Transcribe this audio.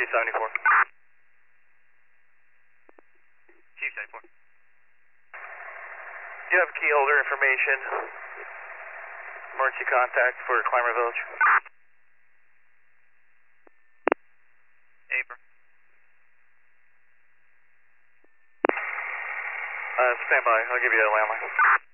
Chief 74. Chief 74. Do you have key holder information? Emergency contact for Climber Village. April. Stand by. I'll give you a landline.